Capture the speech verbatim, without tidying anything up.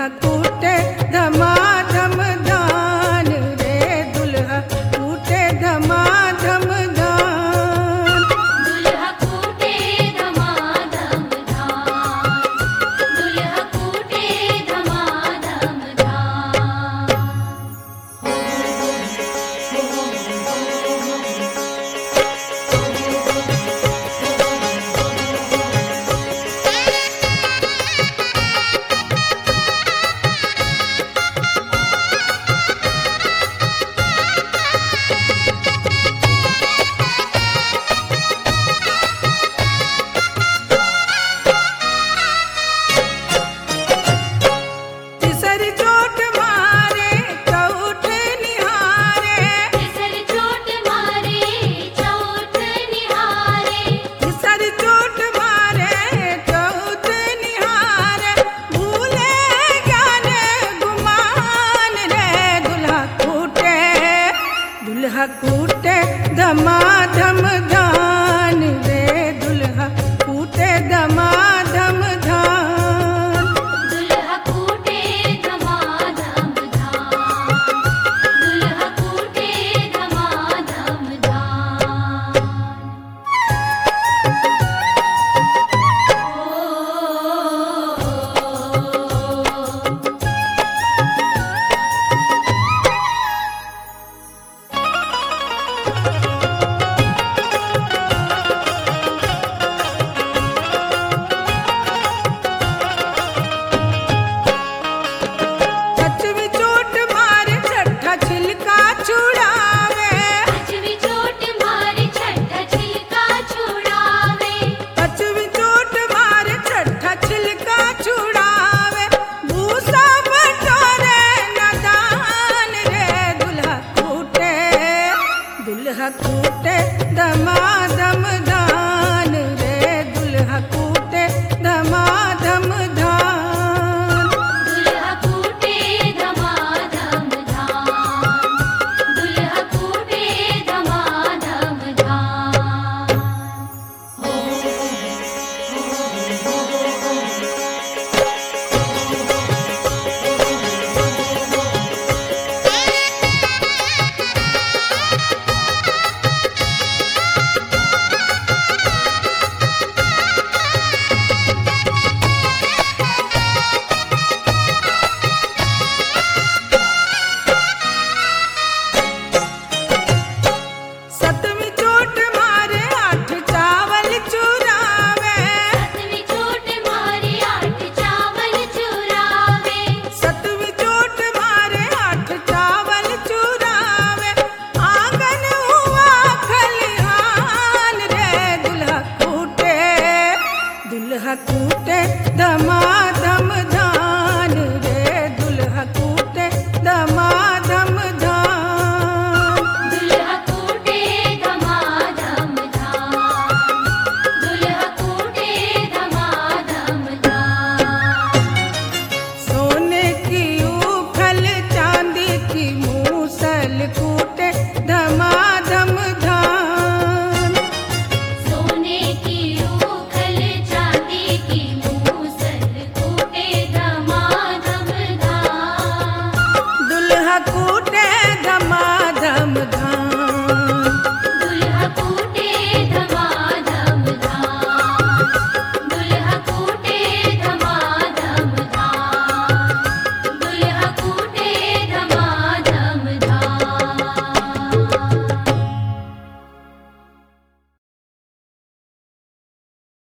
दुल्हा कूटे धमाधम दान रे दुल्हा कूटे धमाधम दान। दुल्हा कूटे धमाधम धान, दुल्हा कूटे धमाधम धान। तिसरी चोट मारे चौठ निहारे, तिसरी चोट मारे चौथ निहारे, तिसरी चोट मारे चौथ निहारे, भूले ज्ञान गुमान रे दुल्हा कूटे दुल्हा कूटे धमाधम धान रे दुल्हा कूटे धमाधम धान। दुल्हा कूटे धमाधम धान, दुल्हा कूटे धमाधम धान। पचवी चोट मारे छठा छिलका छुड़ावे, पांचवी चोट मारे छठा छिलका छुड़ावे, पचवी चोट मारे छठा छिलका छुड़ावे, भूसा बटोरे नदान रे दुल्हा कूटे दुल्हा कूटे धमाधम दान रे दुल्हा कूटे धमाधम धान। दुल्हा कूटे धमाधम धान, दुल्हा कूटे धमाधम धान। सतवीं चोट मारे आठ चावल चुरावे, सातवीं चोट मारे आठ चावल चुरावे, सतवीं चोट मारे आठ चावल चुरावे, आंगन हुआ खलिहान रे दुल्हा कूटे दुल्हा कूटे धमा